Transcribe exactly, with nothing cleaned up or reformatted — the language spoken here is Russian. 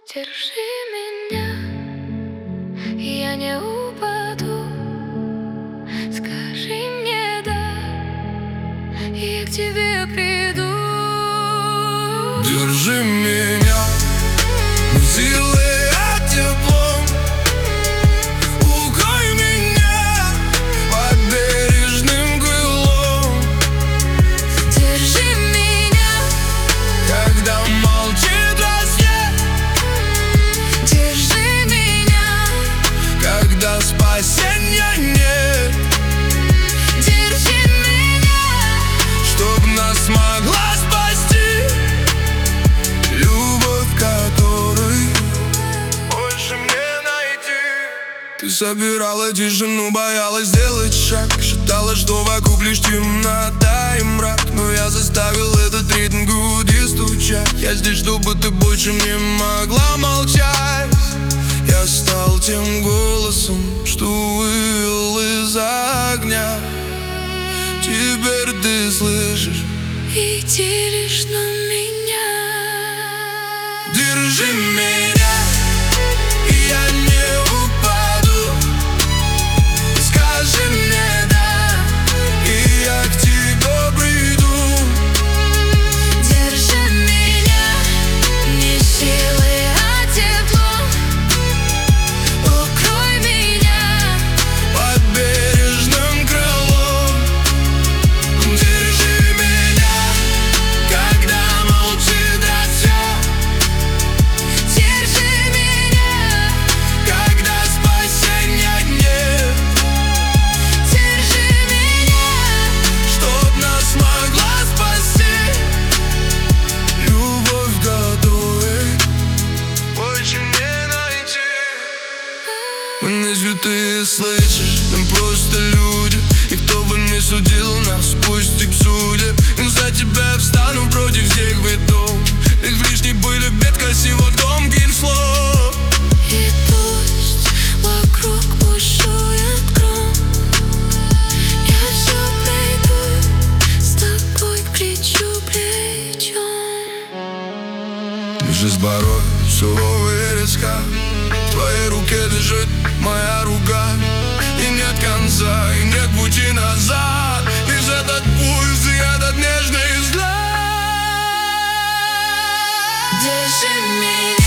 Держи меня, я не упаду. Скажи мне да, и к тебе приду. Держи меня силой, а теплом. Укрой меня под бережным крылом. Держи меня, когда молчит рассвет. держи меня, Когда спасения нет. держи меня, Чтоб нас могла спасти любовь, которой больше мне найти. Ты собирала тишину, боялась сделать шаг. Считала, что вокруг лишь темнота и мрак. Но я заставил этот ритм в груди стучать. Я здесь, чтобы ты больше не могла молчать. Я стал тем голосом, что вывел из огня. Теперь ты слышишь и делишь на меня. Держи меня, и я не упаду. Скажи мне да, и я к тебе приду. Держи меня, не силой, а теплом. Укрой меня Под бережным крылом. Держи меня, когда молчит рассвет. Держи меня, Когда спасения нет. держи меня, Чтоб нас могла спасти любовь, которой больше не найти. Мы не святые, слышишь, мы просто люди. И кто бы ни судил нас, пусть их судят. И за тебя встану против всех видов. Ведь лишней были бед, красиво громких слов. и пусть вокруг бушует гром. Я все пройду с тобой плечу плечом. Держи с порой суровые риска. В твоей руке лежит моя рука. И нет конца, и нет пути назад. Лишь этот пульс и этот нежный взгляд. Держи меня.